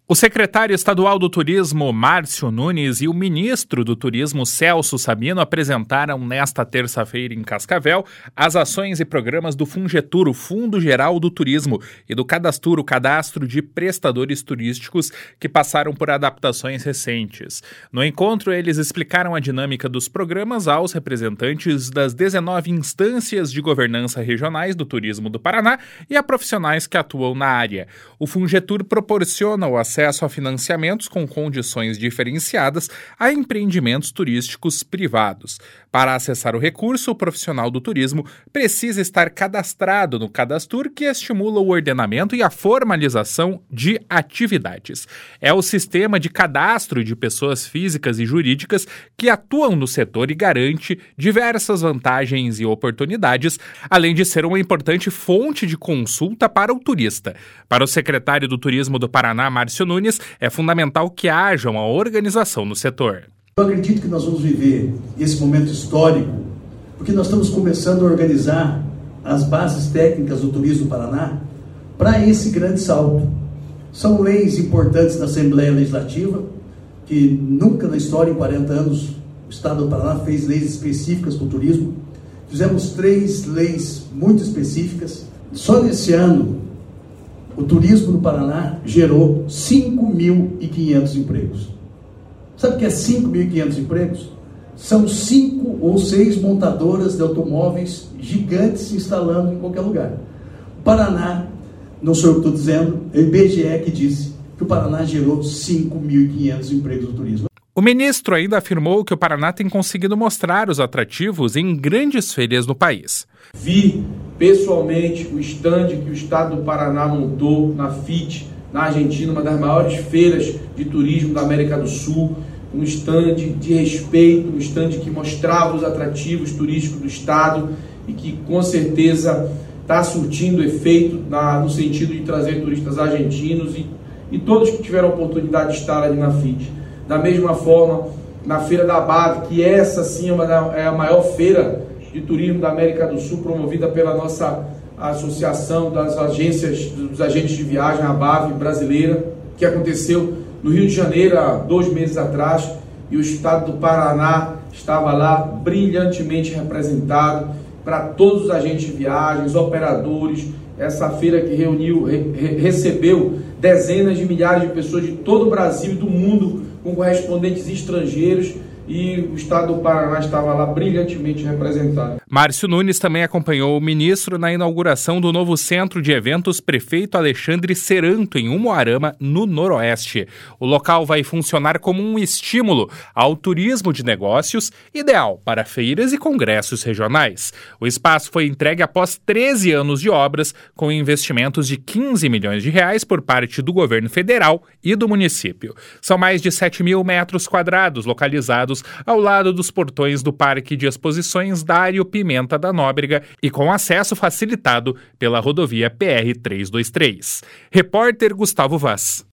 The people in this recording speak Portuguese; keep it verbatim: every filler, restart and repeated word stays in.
O secretário estadual do Turismo, Márcio Nunes, e o ministro do Turismo, Celso Sabino, apresentaram nesta terça-feira em Cascavel as ações e programas do Fungetur, o Fundo Geral do Turismo, e do Cadastur, o Cadastro de Prestadores Turísticos, que passaram por adaptações recentes. No encontro, eles explicaram a dinâmica dos programas aos representantes das dezenove instâncias de governança regionais do turismo do Paraná e a profissionais que atuam na área. O Fungetur proporciona o acesso acesso a financiamentos com condições diferenciadas a empreendimentos turísticos privados. Para acessar o recurso, o profissional do turismo precisa estar cadastrado no Cadastur, que estimula o ordenamento e a formalização de atividades. É o sistema de cadastro de pessoas físicas e jurídicas que atuam no setor e garante diversas vantagens e oportunidades, além de ser uma importante fonte de consulta para o turista. Para o secretário do Turismo do Paraná, Márcio Nunes, é fundamental que haja uma organização no setor. Eu acredito que nós vamos viver esse momento histórico, porque nós estamos começando a organizar as bases técnicas do turismo do Paraná para esse grande salto. São leis importantes da Assembleia Legislativa, que nunca na história, em quarenta anos, o Estado do Paraná fez leis específicas para o turismo. Fizemos três leis muito específicas. Só nesse ano, o turismo no Paraná gerou cinco mil e quinhentos empregos. Sabe o que é cinco mil e quinhentos empregos? São cinco ou seis montadoras de automóveis gigantes se instalando em qualquer lugar. O Paraná, não sou eu que estou dizendo, é o I B G E que disse que o Paraná gerou cinco mil e quinhentos empregos no turismo. O ministro ainda afirmou que o Paraná tem conseguido mostrar os atrativos em grandes feiras no país. Vi pessoalmente o estande que o estado do Paraná montou na F I T, na Argentina, uma das maiores feiras de turismo da América do Sul, um estande de respeito, um estande que mostrava os atrativos turísticos do estado e que com certeza está surtindo efeito na, no sentido de trazer turistas argentinos e, e todos que tiveram a oportunidade de estar ali na F I T. Da mesma forma, na Feira da Abave, que essa sim é, uma, é a maior feira de turismo da América do Sul, promovida pela nossa Associação das Agências, dos Agentes de Viagem, a Abave brasileira, que aconteceu no Rio de Janeiro há dois meses atrás, e o estado do Paraná estava lá brilhantemente representado para todos os agentes de viagens, operadores. Essa feira que reuniu, re, recebeu dezenas de milhares de pessoas de todo o Brasil e do mundo, com correspondentes estrangeiros, e o estado do Paraná estava lá brilhantemente representado. Márcio Nunes também acompanhou o ministro na inauguração do novo centro de eventos Prefeito Alexandre Seranto, em Umuarama, no Noroeste. O local vai funcionar como um estímulo ao turismo de negócios, ideal para feiras e congressos regionais. O espaço foi entregue após treze anos de obras, com investimentos de quinze milhões de reais por parte do governo federal e do município. São mais de sete mil metros quadrados localizados ao lado dos portões do Parque de Exposições Dário Pimenta da Nóbrega e com acesso facilitado pela rodovia P R trezentos e vinte e três. Repórter Gustavo Vaz.